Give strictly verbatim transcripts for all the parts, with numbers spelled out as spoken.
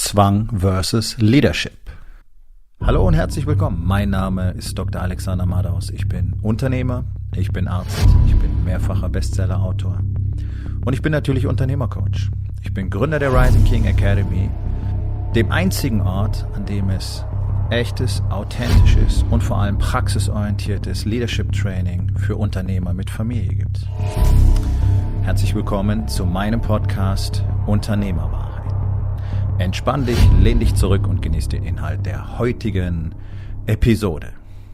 Zwang versus Leadership. Hallo und herzlich willkommen. Mein Name ist Doktor Alexander Madaus. Ich bin Unternehmer, ich bin Arzt, ich bin mehrfacher Bestseller-Autor und ich bin natürlich Unternehmercoach. Ich bin Gründer der Rising King Academy, dem einzigen Ort, an dem es echtes, authentisches und vor allem praxisorientiertes Leadership Training für Unternehmer mit Familie gibt. Herzlich willkommen zu meinem Podcast Unternehmerwahrheit. Entspann dich, lehn dich zurück und genieß den Inhalt der heutigen Episode.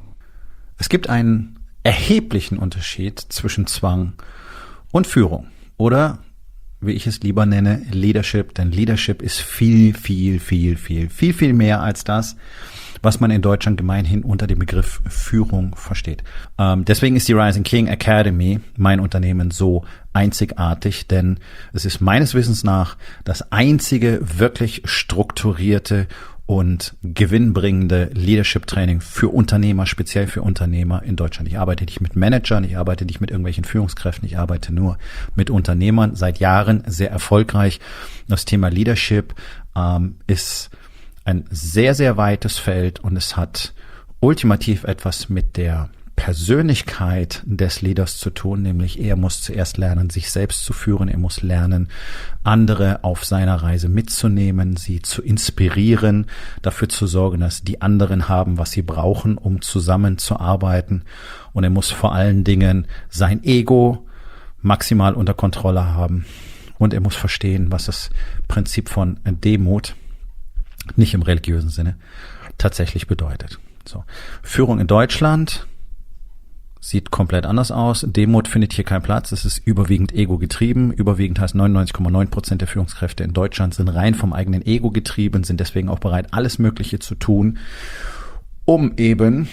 Es gibt einen erheblichen Unterschied zwischen Zwang und Führung oder, wie ich es lieber nenne, Leadership, denn Leadership ist viel, viel, viel, viel, viel, viel mehr als das, was man in Deutschland gemeinhin unter dem Begriff Führung versteht. Ähm, deswegen ist die Rising King Academy, mein Unternehmen, so einzigartig, denn es ist meines Wissens nach das einzige wirklich strukturierte und gewinnbringende Leadership-Training für Unternehmer, speziell für Unternehmer in Deutschland. Ich arbeite nicht mit Managern, ich arbeite nicht mit irgendwelchen Führungskräften, ich arbeite nur mit Unternehmern, seit Jahren sehr erfolgreich. Das Thema Leadership ähm, ist ein sehr, sehr weites Feld und es hat ultimativ etwas mit der Persönlichkeit des Leaders zu tun, nämlich er muss zuerst lernen, sich selbst zu führen, er muss lernen, andere auf seiner Reise mitzunehmen, sie zu inspirieren, dafür zu sorgen, dass die anderen haben, was sie brauchen, um zusammenzuarbeiten, und er muss vor allen Dingen sein Ego maximal unter Kontrolle haben und er muss verstehen, was das Prinzip von Demut, nicht im religiösen Sinne, tatsächlich bedeutet. So. Führung in Deutschland sieht komplett anders aus. Demut findet hier keinen Platz. Es ist überwiegend Ego getrieben. Überwiegend heißt neunundneunzig Komma neun Prozent der Führungskräfte in Deutschland sind rein vom eigenen Ego getrieben, sind deswegen auch bereit, alles Mögliche zu tun, um eben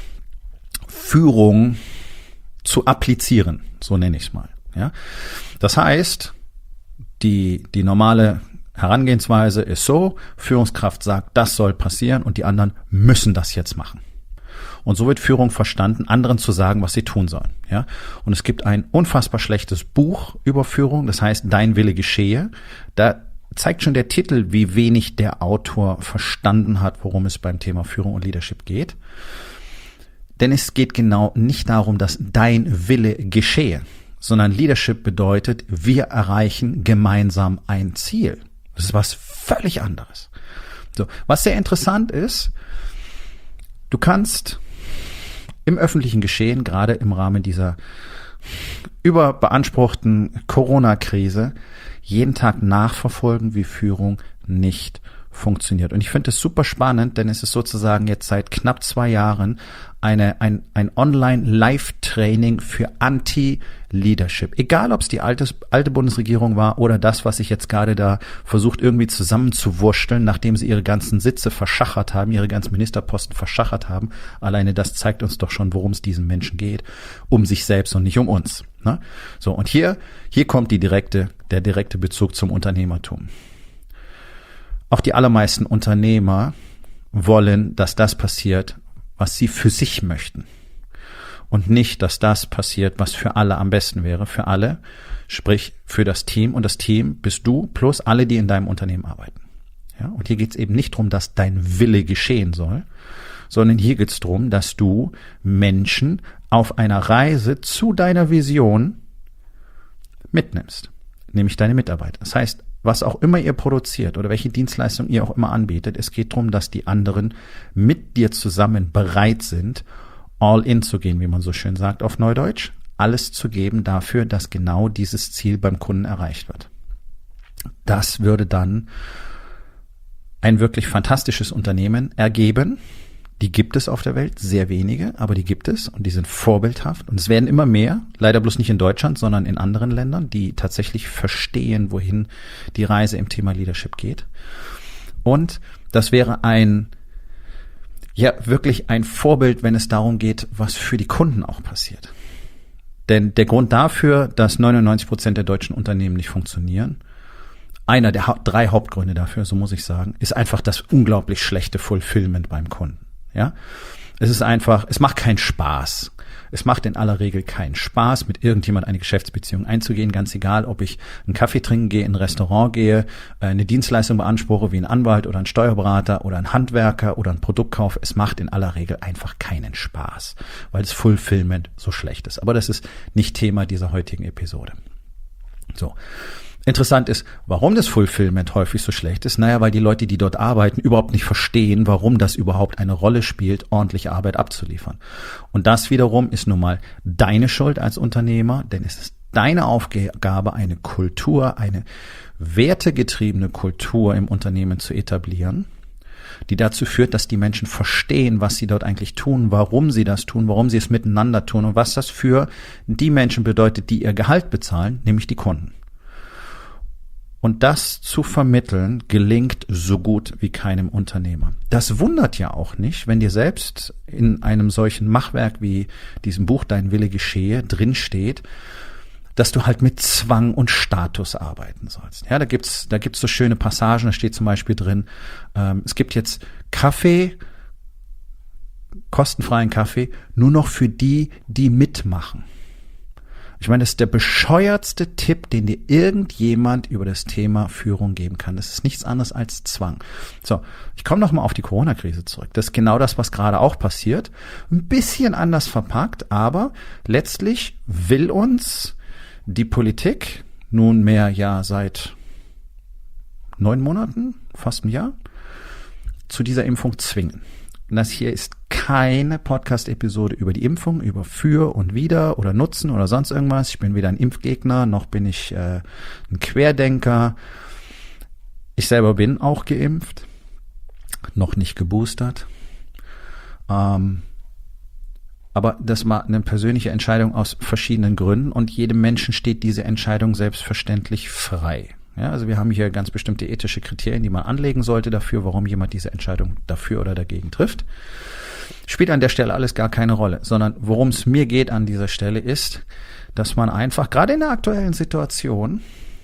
Führung zu applizieren. So nenne ich es mal. Ja? Das heißt, die, die normale Herangehensweise ist so, Führungskraft sagt, das soll passieren und die anderen müssen das jetzt machen. Und so wird Führung verstanden, anderen zu sagen, was sie tun sollen. Ja? Und es gibt ein unfassbar schlechtes Buch über Führung, das heißt Dein Wille geschehe. Da zeigt schon der Titel, wie wenig der Autor verstanden hat, worum es beim Thema Führung und Leadership geht. Denn es geht genau nicht darum, dass dein Wille geschehe, sondern Leadership bedeutet, wir erreichen gemeinsam ein Ziel. Das ist was völlig anderes. So, was sehr interessant ist, du kannst im öffentlichen Geschehen, gerade im Rahmen dieser überbeanspruchten Corona-Krise, jeden Tag nachverfolgen, wie Führung nicht funktioniert. Und ich finde es super spannend, denn es ist sozusagen jetzt seit knapp zwei Jahren eine, ein, ein Online-Live-Training für Anti-Leadership. Egal, ob es die alte, alte Bundesregierung war oder das, was sich jetzt gerade da versucht, irgendwie zusammenzuwursteln, nachdem sie ihre ganzen Sitze verschachert haben, ihre ganzen Ministerposten verschachert haben. Alleine das zeigt uns doch schon, worum es diesen Menschen geht. Um sich selbst und nicht um uns. Ne? So, und hier, hier kommt die direkte, der direkte Bezug zum Unternehmertum. Auch die allermeisten Unternehmer wollen, dass das passiert, was sie für sich möchten. Und nicht, dass das passiert, was für alle am besten wäre. Für alle, sprich für das Team. Und das Team bist du plus alle, die in deinem Unternehmen arbeiten. Ja, und hier geht es eben nicht darum, dass dein Wille geschehen soll, sondern hier geht es darum, dass du Menschen auf einer Reise zu deiner Vision mitnimmst. Nämlich deine Mitarbeiter. Das heißt, was auch immer ihr produziert oder welche Dienstleistung ihr auch immer anbietet, es geht darum, dass die anderen mit dir zusammen bereit sind, all in zu gehen, wie man so schön sagt auf Neudeutsch, alles zu geben dafür, dass genau dieses Ziel beim Kunden erreicht wird. Das würde dann ein wirklich fantastisches Unternehmen ergeben. Die gibt es auf der Welt, sehr wenige, aber die gibt es und die sind vorbildhaft. Und es werden immer mehr, leider bloß nicht in Deutschland, sondern in anderen Ländern, die tatsächlich verstehen, wohin die Reise im Thema Leadership geht. Und das wäre ein, ja, wirklich ein Vorbild, wenn es darum geht, was für die Kunden auch passiert. Denn der Grund dafür, dass neunundneunzig Prozent der deutschen Unternehmen nicht funktionieren, einer der ha- drei Hauptgründe dafür, so muss ich sagen, ist einfach das unglaublich schlechte Fulfillment beim Kunden. Ja, es ist einfach, es macht keinen Spaß, Es macht in aller Regel keinen Spaß, mit irgendjemand eine Geschäftsbeziehung einzugehen, ganz egal, ob ich einen Kaffee trinken gehe, in ein Restaurant gehe, eine Dienstleistung beanspruche wie ein Anwalt oder ein Steuerberater oder ein Handwerker oder ein Produkt kaufe. Es macht in aller Regel einfach keinen Spaß, weil das Fulfillment so schlecht ist. Aber das ist nicht Thema dieser heutigen Episode. So. Interessant ist, warum das Fulfillment häufig so schlecht ist. Naja, weil die Leute, die dort arbeiten, überhaupt nicht verstehen, warum das überhaupt eine Rolle spielt, ordentliche Arbeit abzuliefern. Und das wiederum ist nun mal deine Schuld als Unternehmer, denn es ist deine Aufgabe, eine Kultur, eine wertegetriebene Kultur im Unternehmen zu etablieren, die dazu führt, dass die Menschen verstehen, was sie dort eigentlich tun, warum sie das tun, warum sie es miteinander tun und was das für die Menschen bedeutet, die ihr Gehalt bezahlen, nämlich die Kunden. Und das zu vermitteln, gelingt so gut wie keinem Unternehmer. Das wundert ja auch nicht, wenn dir selbst in einem solchen Machwerk wie diesem Buch Dein Wille geschehe drinsteht, dass du halt mit Zwang und Status arbeiten sollst. Ja, da gibt's, da gibt's so schöne Passagen, da steht zum Beispiel drin, ähm, es gibt jetzt Kaffee, kostenfreien Kaffee, nur noch für die, die mitmachen. Ich meine, das ist der bescheuertste Tipp, den dir irgendjemand über das Thema Führung geben kann. Das ist nichts anderes als Zwang. So, ich komme noch mal auf die Corona-Krise zurück. Das ist genau das, was gerade auch passiert. Ein bisschen anders verpackt, aber letztlich will uns die Politik nunmehr ja seit neun Monaten, fast ein Jahr, zu dieser Impfung zwingen. Und das hier ist keine Podcast-Episode über die Impfung, über für und wider oder Nutzen oder sonst irgendwas. Ich bin weder ein Impfgegner, noch bin ich äh, ein Querdenker. Ich selber bin auch geimpft, noch nicht geboostert. Ähm, aber das war eine persönliche Entscheidung aus verschiedenen Gründen und jedem Menschen steht diese Entscheidung selbstverständlich frei. Ja, also wir haben hier ganz bestimmte ethische Kriterien, die man anlegen sollte dafür, warum jemand diese Entscheidung dafür oder dagegen trifft. Spielt an der Stelle alles gar keine Rolle, sondern worum es mir geht an dieser Stelle ist, dass man einfach, gerade in der aktuellen Situation,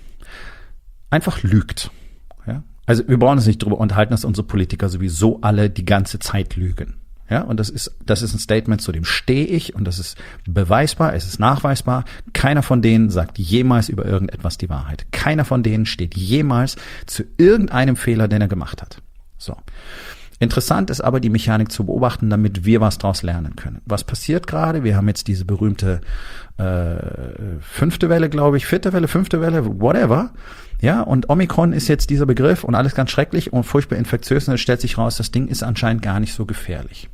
einfach lügt. Ja? Also wir brauchen uns nicht darüber unterhalten, dass unsere Politiker sowieso alle die ganze Zeit lügen. Ja, und das ist, das ist ein Statement, zu dem stehe ich und das ist beweisbar, es ist nachweisbar. Keiner von denen sagt jemals über irgendetwas die Wahrheit. Keiner von denen steht jemals zu irgendeinem Fehler, den er gemacht hat. So. Interessant ist aber, die Mechanik zu beobachten, damit wir was daraus lernen können. Was passiert gerade? Wir haben jetzt diese berühmte äh, fünfte Welle, glaube ich, vierte Welle, fünfte Welle, whatever. Ja, und Omikron ist jetzt dieser Begriff und alles ganz schrecklich und furchtbar infektiös und es stellt sich raus, das Ding ist anscheinend gar nicht so gefährlich.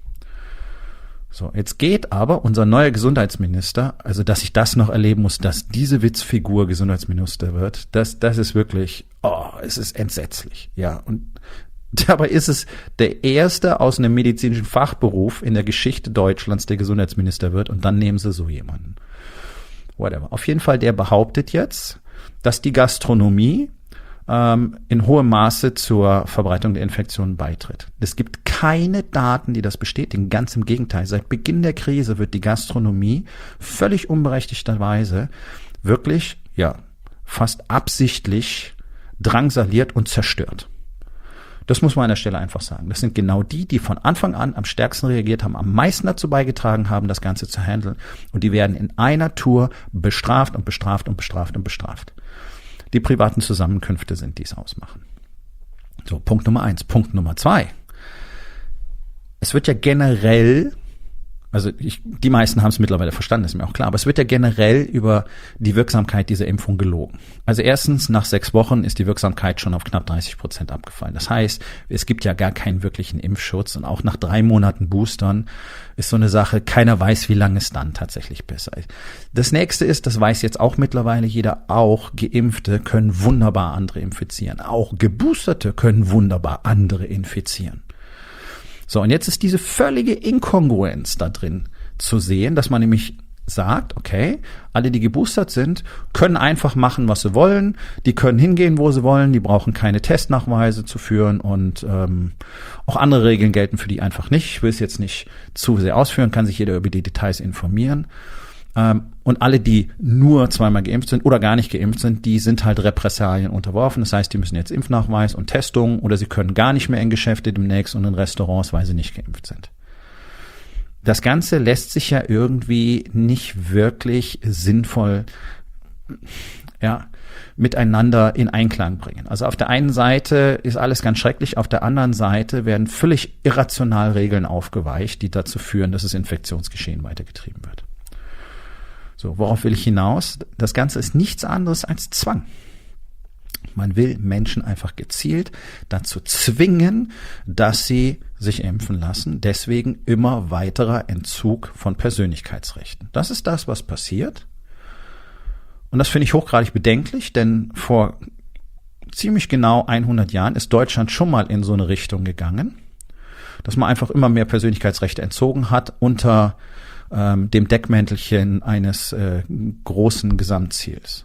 So, jetzt geht aber unser neuer Gesundheitsminister, also dass ich das noch erleben muss, dass diese Witzfigur Gesundheitsminister wird, das, das ist wirklich, oh, es ist entsetzlich. Ja, und dabei ist es der erste aus einem medizinischen Fachberuf in der Geschichte Deutschlands, der Gesundheitsminister wird und dann nehmen sie so jemanden. Whatever. Auf jeden Fall, der behauptet jetzt, dass die Gastronomie ähm, in hohem Maße zur Verbreitung der Infektionen beitritt. Es gibt keine Daten, die das bestätigen. Ganz im Gegenteil. Seit Beginn der Krise wird die Gastronomie völlig unberechtigterweise wirklich, ja, fast absichtlich drangsaliert und zerstört. Das muss man an der Stelle einfach sagen. Das sind genau die, die von Anfang an am stärksten reagiert haben, am meisten dazu beigetragen haben, das Ganze zu handeln. Und die werden in einer Tour bestraft und bestraft und bestraft und bestraft. Die privaten Zusammenkünfte sind, die es ausmachen. So, Punkt Nummer eins. Punkt Nummer zwei. Es wird ja generell, also ich, die meisten haben es mittlerweile verstanden, ist mir auch klar, aber es wird ja generell über die Wirksamkeit dieser Impfung gelogen. Also erstens, nach sechs Wochen ist die Wirksamkeit schon auf knapp dreißig Prozent abgefallen. Das heißt, es gibt ja gar keinen wirklichen Impfschutz und auch nach drei Monaten Boostern ist so eine Sache, keiner weiß, wie lange es dann tatsächlich besser ist. Das nächste ist, das weiß jetzt auch mittlerweile jeder, auch Geimpfte können wunderbar andere infizieren. Auch Geboosterte können wunderbar andere infizieren. So, und jetzt ist diese völlige Inkongruenz da drin zu sehen, dass man nämlich sagt, okay, alle, die geboostert sind, können einfach machen, was sie wollen, die können hingehen, wo sie wollen, die brauchen keine Testnachweise zu führen und ähm, auch andere Regeln gelten für die einfach nicht. Ich will es jetzt nicht zu sehr ausführen, kann sich jeder über die Details informieren. Ähm, und alle, die nur zweimal geimpft sind oder gar nicht geimpft sind, die sind halt Repressalien unterworfen. Das heißt, die müssen jetzt Impfnachweis und Testung oder sie können gar nicht mehr in Geschäfte demnächst und in Restaurants, weil sie nicht geimpft sind. das Ganze lässt sich ja irgendwie nicht wirklich sinnvoll, ja, miteinander in Einklang bringen. Also auf der einen Seite ist alles ganz schrecklich, auf der anderen Seite werden völlig irrational Regeln aufgeweicht, die dazu führen, dass das Infektionsgeschehen weitergetrieben wird. So, worauf will ich hinaus? Das Ganze ist nichts anderes als Zwang. Man will Menschen einfach gezielt dazu zwingen, dass sie sich impfen lassen. Deswegen immer weiterer Entzug von Persönlichkeitsrechten. Das ist das, was passiert. Und das finde ich hochgradig bedenklich, denn vor ziemlich genau hundert Jahren ist Deutschland schon mal in so eine Richtung gegangen, dass man einfach immer mehr Persönlichkeitsrechte entzogen hat unter ähm, dem Deckmäntelchen eines äh, großen Gesamtziels.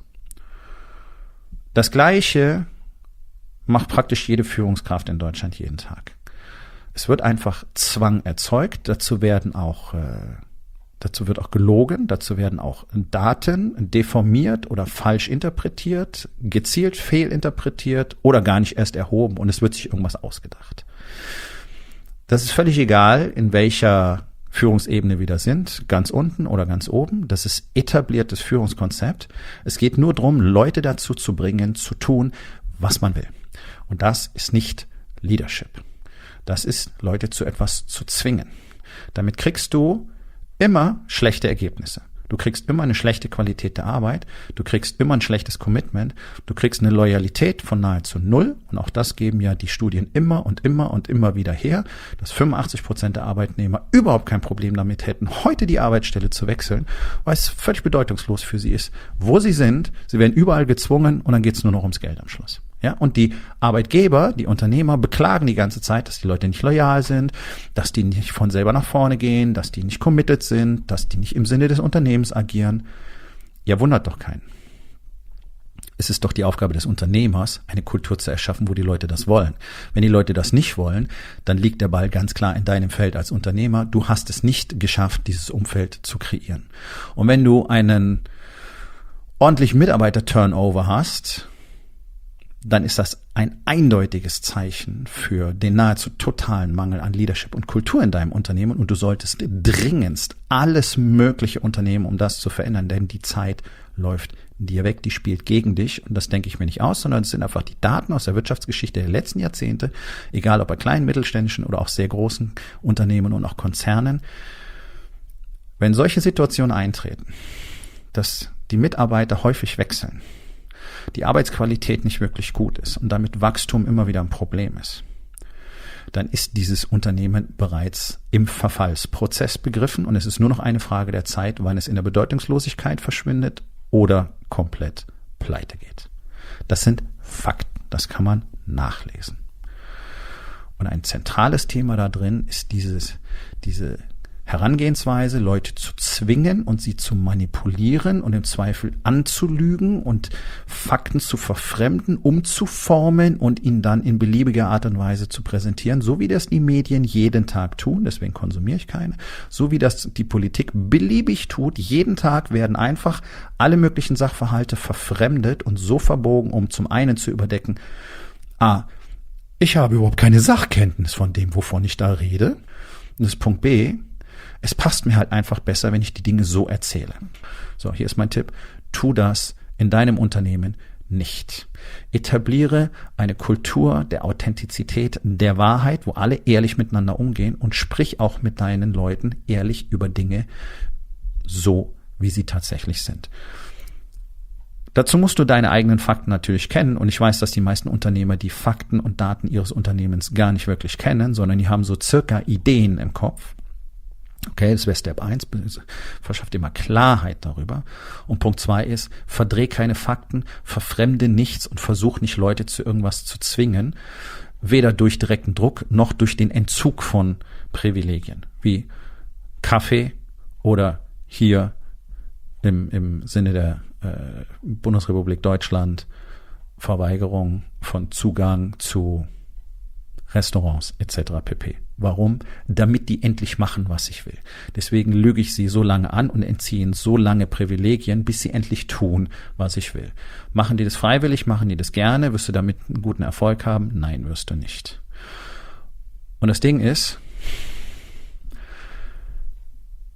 Das Gleiche macht praktisch jede Führungskraft in Deutschland jeden Tag. Es wird einfach Zwang erzeugt, dazu werden auch äh, Dazu wird auch gelogen, dazu werden auch Daten deformiert oder falsch interpretiert, gezielt fehlinterpretiert oder gar nicht erst erhoben und es wird sich irgendwas ausgedacht. Das ist völlig egal, in welcher Führungsebene wir da sind, ganz unten oder ganz oben. Das ist etabliertes Führungskonzept. Es geht nur darum, Leute dazu zu bringen, zu tun, was man will. Und das ist nicht Leadership. Das ist, Leute zu etwas zu zwingen. Damit kriegst du immer schlechte Ergebnisse. Du kriegst immer eine schlechte Qualität der Arbeit, du kriegst immer ein schlechtes Commitment, du kriegst eine Loyalität von nahezu null und auch das geben ja die Studien immer und immer und immer wieder her, dass fünfundachtzig Prozent der Arbeitnehmer überhaupt kein Problem damit hätten, heute die Arbeitsstelle zu wechseln, weil es völlig bedeutungslos für sie ist, wo sie sind, sie werden überall gezwungen und dann geht es nur noch ums Geld am Schluss. Ja, und die Arbeitgeber, die Unternehmer beklagen die ganze Zeit, dass die Leute nicht loyal sind, dass die nicht von selber nach vorne gehen, dass die nicht committed sind, dass die nicht im Sinne des Unternehmens agieren. Ja, wundert doch keinen. Es ist doch die Aufgabe des Unternehmers, eine Kultur zu erschaffen, wo die Leute das wollen. Wenn die Leute das nicht wollen, dann liegt der Ball ganz klar in deinem Feld als Unternehmer. Du hast es nicht geschafft, dieses Umfeld zu kreieren. Und wenn du einen ordentlichen Mitarbeiter-Turnover hast, dann ist das ein eindeutiges Zeichen für den nahezu totalen Mangel an Leadership und Kultur in deinem Unternehmen und du solltest dringendst alles Mögliche unternehmen, um das zu verändern, denn die Zeit läuft dir weg, die spielt gegen dich und das denke ich mir nicht aus, sondern es sind einfach die Daten aus der Wirtschaftsgeschichte der letzten Jahrzehnte, egal ob bei kleinen, mittelständischen oder auch sehr großen Unternehmen und auch Konzernen. Wenn solche Situationen eintreten, dass die Mitarbeiter häufig wechseln, die Arbeitsqualität nicht wirklich gut ist und damit Wachstum immer wieder ein Problem ist, dann ist dieses Unternehmen bereits im Verfallsprozess begriffen und es ist nur noch eine Frage der Zeit, wann es in der Bedeutungslosigkeit verschwindet oder komplett pleite geht. Das sind Fakten, das kann man nachlesen. Und ein zentrales Thema da drin ist dieses, diese Herangehensweise, Leute zu zwingen und sie zu manipulieren und im Zweifel anzulügen und Fakten zu verfremden, umzuformen und ihnen dann in beliebiger Art und Weise zu präsentieren, so wie das die Medien jeden Tag tun, deswegen konsumiere ich keine, so wie das die Politik beliebig tut, jeden Tag werden einfach alle möglichen Sachverhalte verfremdet und so verbogen, um zum einen zu überdecken, ah, ich habe überhaupt keine Sachkenntnis von dem, wovon ich da rede, und das ist Punkt B, es passt mir halt einfach besser, wenn ich die Dinge so erzähle. So, hier ist mein Tipp. Tu das in deinem Unternehmen nicht. Etabliere eine Kultur der Authentizität, der Wahrheit, wo alle ehrlich miteinander umgehen und sprich auch mit deinen Leuten ehrlich über Dinge so, wie sie tatsächlich sind. Dazu musst du deine eigenen Fakten natürlich kennen und ich weiß, dass die meisten Unternehmer die Fakten und Daten ihres Unternehmens gar nicht wirklich kennen, sondern die haben so circa Ideen im Kopf. Okay, das wäre Step eins, verschaff dir mal Klarheit darüber. Und Punkt zwei ist, verdreh keine Fakten, verfremde nichts und versuch nicht Leute zu irgendwas zu zwingen, weder durch direkten Druck noch durch den Entzug von Privilegien, wie Kaffee oder hier im, im Sinne der äh, Bundesrepublik Deutschland Verweigerung von Zugang zu Restaurants et cetera pp. Warum? Damit die endlich machen, was ich will. Deswegen lüge ich sie so lange an und entziehe ihnen so lange Privilegien, bis sie endlich tun, was ich will. Machen die das freiwillig, machen die das gerne, wirst du damit einen guten Erfolg haben? Nein, wirst du nicht. Und das Ding ist,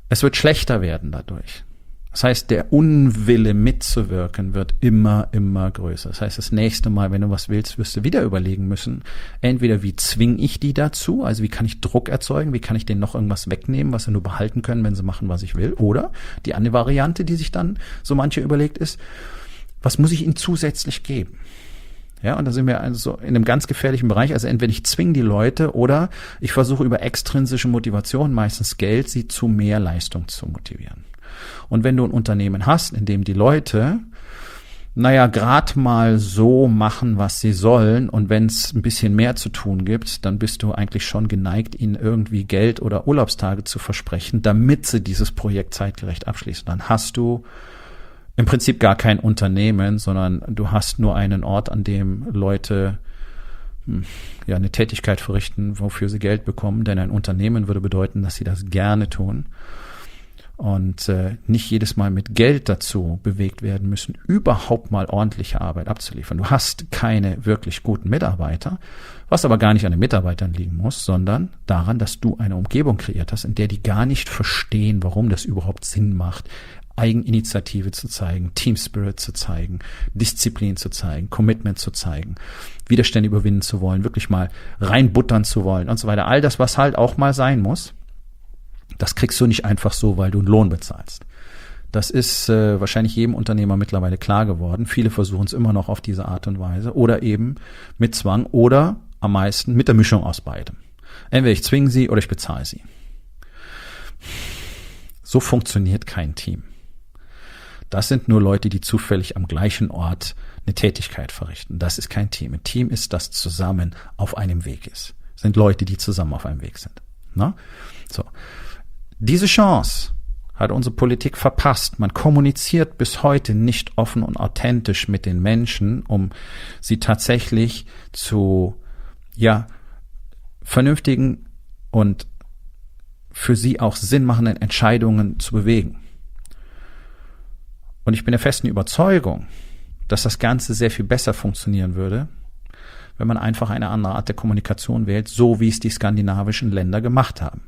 es wird schlechter werden dadurch. Das heißt, der Unwille mitzuwirken wird immer, immer größer. Das heißt, das nächste Mal, wenn du was willst, wirst du wieder überlegen müssen, entweder wie zwinge ich die dazu, also wie kann ich Druck erzeugen, wie kann ich denen noch irgendwas wegnehmen, was sie nur behalten können, wenn sie machen, was ich will. Oder die andere Variante, die sich dann so manche überlegt, ist, was muss ich ihnen zusätzlich geben? Ja, und da sind wir also in einem ganz gefährlichen Bereich. Also entweder ich zwinge die Leute oder ich versuche über extrinsische Motivation, meistens Geld, sie zu mehr Leistung zu motivieren. Und wenn du ein Unternehmen hast, in dem die Leute, naja, gerade mal so machen, was sie sollen, und wenn es ein bisschen mehr zu tun gibt, dann bist du eigentlich schon geneigt, ihnen irgendwie Geld oder Urlaubstage zu versprechen, damit sie dieses Projekt zeitgerecht abschließen. Dann hast du im Prinzip gar kein Unternehmen, sondern du hast nur einen Ort, an dem Leute ja eine Tätigkeit verrichten, wofür sie Geld bekommen. Denn ein Unternehmen würde bedeuten, dass sie das gerne tun und äh, nicht jedes Mal mit Geld dazu bewegt werden müssen, überhaupt mal ordentliche Arbeit abzuliefern. Du hast keine wirklich guten Mitarbeiter, was aber gar nicht an den Mitarbeitern liegen muss, sondern daran, dass du eine Umgebung kreiert hast, in der die gar nicht verstehen, warum das überhaupt Sinn macht, Eigeninitiative zu zeigen, Team Spirit zu zeigen, Disziplin zu zeigen, Commitment zu zeigen, Widerstände überwinden zu wollen, wirklich mal reinbuttern zu wollen und so weiter. All das, was halt auch mal sein muss, das kriegst du nicht einfach so, weil du einen Lohn bezahlst. Das ist äh, wahrscheinlich jedem Unternehmer mittlerweile klar geworden. Viele versuchen es immer noch auf diese Art und Weise oder eben mit Zwang oder am meisten mit der Mischung aus beidem. Entweder ich zwinge sie oder ich bezahle sie. So funktioniert kein Team. Das sind nur Leute, die zufällig am gleichen Ort eine Tätigkeit verrichten. Das ist kein Team. Ein Team ist, das zusammen auf einem Weg ist. Das sind Leute, die zusammen auf einem Weg sind. Na? So. Diese Chance hat unsere Politik verpasst. Man kommuniziert bis heute nicht offen und authentisch mit den Menschen, um sie tatsächlich zu, ja, vernünftigen und für sie auch sinnmachenden Entscheidungen zu bewegen. Und ich bin der festen Überzeugung, dass das Ganze sehr viel besser funktionieren würde, wenn man einfach eine andere Art der Kommunikation wählt, so wie es die skandinavischen Länder gemacht haben.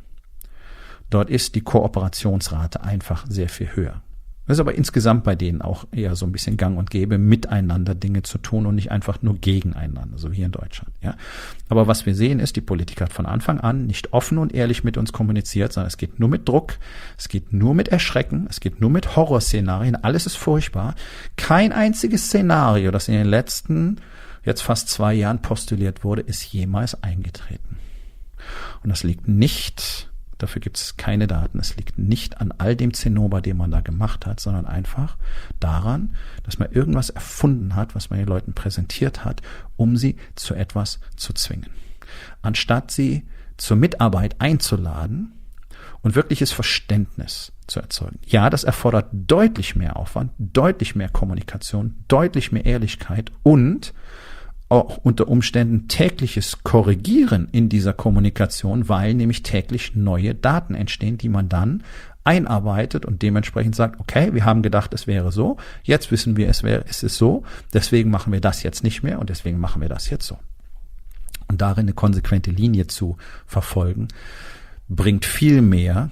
Dort ist die Kooperationsrate einfach sehr viel höher. Das ist aber insgesamt bei denen auch eher so ein bisschen gang und gäbe, miteinander Dinge zu tun und nicht einfach nur gegeneinander, so wie hier in Deutschland. Ja. Aber was wir sehen ist, die Politik hat von Anfang an nicht offen und ehrlich mit uns kommuniziert, sondern es geht nur mit Druck, es geht nur mit Erschrecken, es geht nur mit Horrorszenarien, alles ist furchtbar. Kein einziges Szenario, das in den letzten, jetzt fast zwei Jahren postuliert wurde, ist jemals eingetreten. Und das liegt nicht... Dafür gibt es keine Daten. Es liegt nicht an all dem Zinnober, den man da gemacht hat, sondern einfach daran, dass man irgendwas erfunden hat, was man den Leuten präsentiert hat, um sie zu etwas zu zwingen. Anstatt sie zur Mitarbeit einzuladen und wirkliches Verständnis zu erzeugen. Ja, das erfordert deutlich mehr Aufwand, deutlich mehr Kommunikation, deutlich mehr Ehrlichkeit und auch unter Umständen tägliches Korrigieren in dieser Kommunikation, weil nämlich täglich neue Daten entstehen, die man dann einarbeitet und dementsprechend sagt, okay, wir haben gedacht, es wäre so, jetzt wissen wir, es wäre, es ist so, deswegen machen wir das jetzt nicht mehr und deswegen machen wir das jetzt so. Und darin eine konsequente Linie zu verfolgen, bringt viel mehr,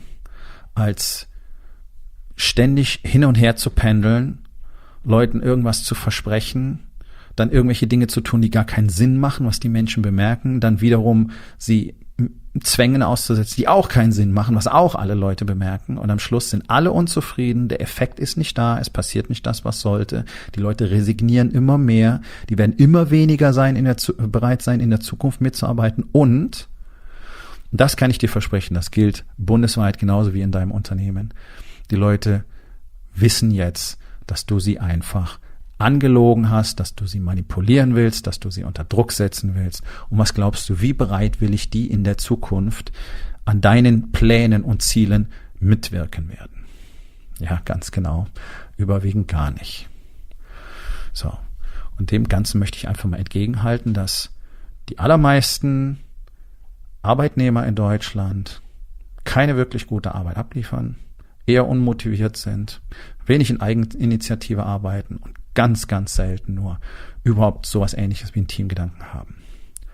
als ständig hin und her zu pendeln, Leuten irgendwas zu versprechen, dann irgendwelche Dinge zu tun, die gar keinen Sinn machen, was die Menschen bemerken, dann wiederum sie Zwängen auszusetzen, die auch keinen Sinn machen, was auch alle Leute bemerken, und am Schluss sind alle unzufrieden, der Effekt ist nicht da, es passiert nicht das, was sollte, die Leute resignieren immer mehr, die werden immer weniger sein, in der, bereit sein, in der Zukunft mitzuarbeiten, und das kann ich dir versprechen, das gilt bundesweit genauso wie in deinem Unternehmen. Die Leute wissen jetzt, dass du sie einfach angelogen hast, dass du sie manipulieren willst, dass du sie unter Druck setzen willst. Und was glaubst du, wie bereitwillig die in der Zukunft an deinen Plänen und Zielen mitwirken werden? Ja, ganz genau. Überwiegend gar nicht. So. Und dem Ganzen möchte ich einfach mal entgegenhalten, dass die allermeisten Arbeitnehmer in Deutschland keine wirklich gute Arbeit abliefern, eher unmotiviert sind, wenig in Eigeninitiative arbeiten und ganz, ganz selten nur überhaupt sowas Ähnliches wie einen Teamgedanken haben.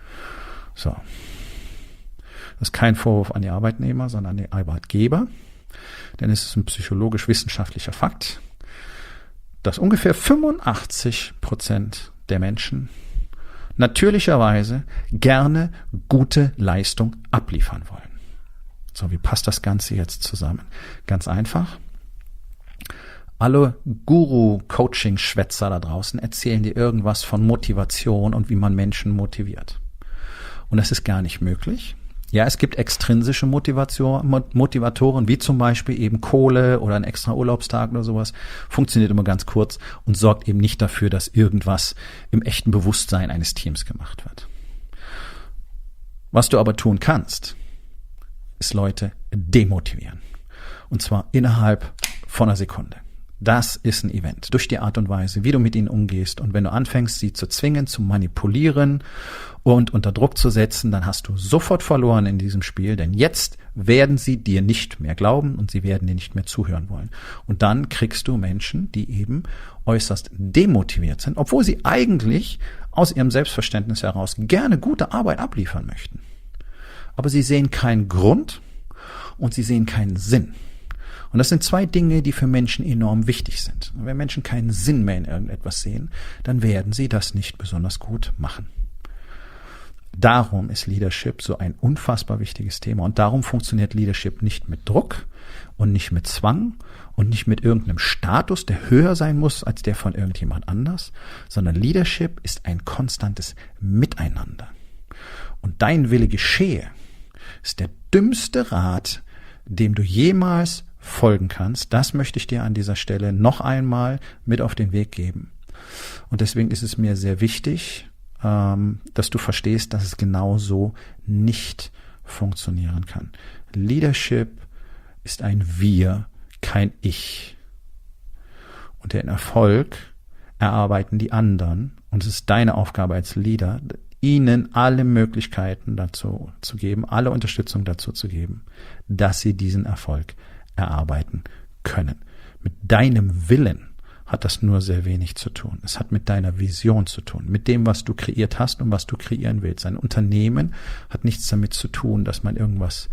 So. Das ist kein Vorwurf an die Arbeitnehmer, sondern an die Arbeitgeber. Denn es ist ein psychologisch-wissenschaftlicher Fakt, dass ungefähr fünfundachtzig Prozent der Menschen natürlicherweise gerne gute Leistung abliefern wollen. So, wie passt das Ganze jetzt zusammen? Ganz einfach. Alle Guru-Coaching-Schwätzer da draußen erzählen dir irgendwas von Motivation und wie man Menschen motiviert. Und das ist gar nicht möglich. Ja, es gibt extrinsische Motivation, Motivatoren, wie zum Beispiel eben Kohle oder ein extra Urlaubstag oder sowas. Funktioniert immer ganz kurz und sorgt eben nicht dafür, dass irgendwas im echten Bewusstsein eines Teams gemacht wird. Was du aber tun kannst, ist Leute demotivieren. Und zwar innerhalb von einer Sekunde. Das ist ein Event. Durch die Art und Weise, wie du mit ihnen umgehst. Und wenn du anfängst, sie zu zwingen, zu manipulieren und unter Druck zu setzen, dann hast du sofort verloren in diesem Spiel. Denn jetzt werden sie dir nicht mehr glauben und sie werden dir nicht mehr zuhören wollen. Und dann kriegst du Menschen, die eben äußerst demotiviert sind, obwohl sie eigentlich aus ihrem Selbstverständnis heraus gerne gute Arbeit abliefern möchten. Aber sie sehen keinen Grund und sie sehen keinen Sinn. Und das sind zwei Dinge, die für Menschen enorm wichtig sind. Und wenn Menschen keinen Sinn mehr in irgendetwas sehen, dann werden sie das nicht besonders gut machen. Darum ist Leadership so ein unfassbar wichtiges Thema. Und darum funktioniert Leadership nicht mit Druck und nicht mit Zwang und nicht mit irgendeinem Status, der höher sein muss als der von irgendjemand anders, sondern Leadership ist ein konstantes Miteinander. Und dein Wille geschehe ist der dümmste Rat, dem du jemals folgen kannst. Das möchte ich dir an dieser Stelle noch einmal mit auf den Weg geben. Und deswegen ist es mir sehr wichtig, ähm, dass du verstehst, dass es genau so nicht funktionieren kann. Leadership ist ein Wir, kein Ich. Und den Erfolg erarbeiten die anderen. Und es ist deine Aufgabe als Leader, ihnen alle Möglichkeiten dazu zu geben, alle Unterstützung dazu zu geben, dass sie diesen Erfolg erarbeiten können. Mit deinem Willen hat das nur sehr wenig zu tun. Es hat mit deiner Vision zu tun, mit dem, was du kreiert hast und was du kreieren willst. Ein Unternehmen hat nichts damit zu tun, dass man irgendwas,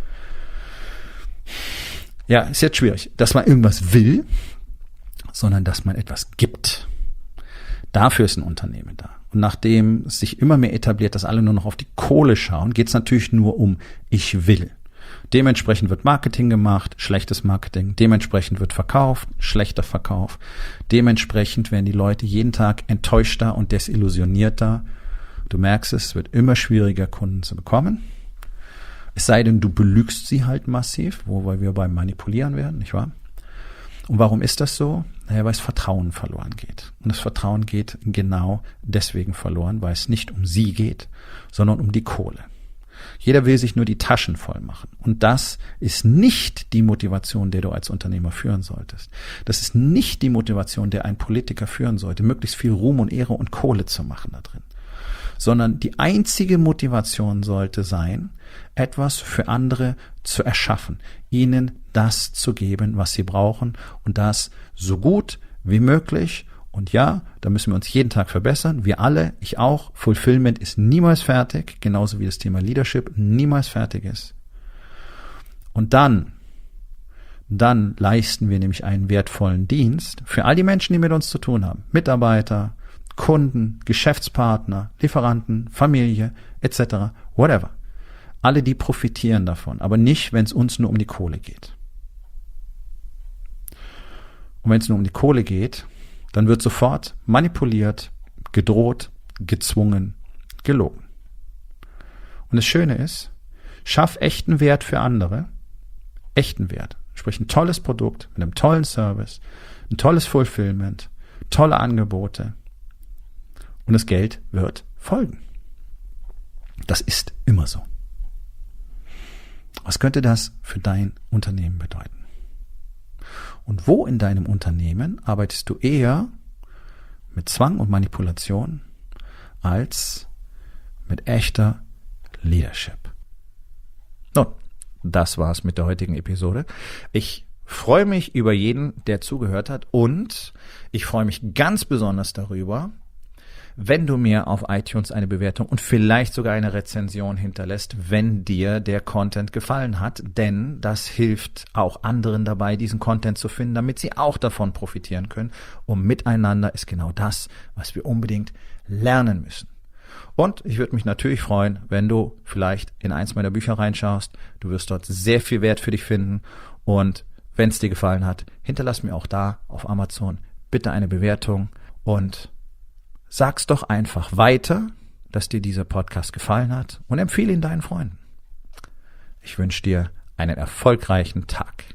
ja, ist jetzt schwierig, dass man irgendwas will, sondern dass man etwas gibt. Dafür ist ein Unternehmen da. Und nachdem es sich immer mehr etabliert, dass alle nur noch auf die Kohle schauen, geht es natürlich nur um ich will. Dementsprechend wird Marketing gemacht, schlechtes Marketing. Dementsprechend wird verkauft, schlechter Verkauf. Dementsprechend werden die Leute jeden Tag enttäuschter und desillusionierter. Du merkst es, es wird immer schwieriger, Kunden zu bekommen. Es sei denn, du belügst sie halt massiv, wo wir beim Manipulieren werden, nicht wahr? Und warum ist das so? Naja, weil es Vertrauen verloren geht. Und das Vertrauen geht genau deswegen verloren, weil es nicht um sie geht, sondern um die Kohle. Jeder will sich nur die Taschen voll machen. Und das ist nicht die Motivation, der du als Unternehmer führen solltest. Das ist nicht die Motivation, der ein Politiker führen sollte, möglichst viel Ruhm und Ehre und Kohle zu machen da drin. Sondern die einzige Motivation sollte sein, etwas für andere zu erschaffen, ihnen das zu geben, was sie brauchen und das so gut wie möglich. Und ja, da müssen wir uns jeden Tag verbessern, wir alle, ich auch. Fulfillment ist niemals fertig, genauso wie das Thema Leadership niemals fertig ist. Und dann, dann leisten wir nämlich einen wertvollen Dienst für all die Menschen, die mit uns zu tun haben. Mitarbeiter, Kunden, Geschäftspartner, Lieferanten, Familie, et cetera, whatever. Alle, die profitieren davon, aber nicht, wenn es uns nur um die Kohle geht. Und wenn es nur um die Kohle geht, dann wird sofort manipuliert, gedroht, gezwungen, gelogen. Und das Schöne ist, schaff echten Wert für andere, echten Wert, sprich ein tolles Produkt mit einem tollen Service, ein tolles Fulfillment, tolle Angebote und das Geld wird folgen. Das ist immer so. Was könnte das für dein Unternehmen bedeuten? Und wo in deinem Unternehmen arbeitest du eher mit Zwang und Manipulation als mit echter Leadership? Nun, das war's mit der heutigen Episode. Ich freue mich über jeden, der zugehört hat und ich freue mich ganz besonders darüber, wenn du mir auf iTunes eine Bewertung und vielleicht sogar eine Rezension hinterlässt, wenn dir der Content gefallen hat, denn das hilft auch anderen dabei, diesen Content zu finden, damit sie auch davon profitieren können. Und miteinander ist genau das, was wir unbedingt lernen müssen. Und ich würde mich natürlich freuen, wenn du vielleicht in eins meiner Bücher reinschaust. Du wirst dort sehr viel Wert für dich finden. Und wenn es dir gefallen hat, hinterlass mir auch da auf Amazon bitte eine Bewertung und sag's doch einfach weiter, dass dir dieser Podcast gefallen hat und empfehle ihn deinen Freunden. Ich wünsche dir einen erfolgreichen Tag.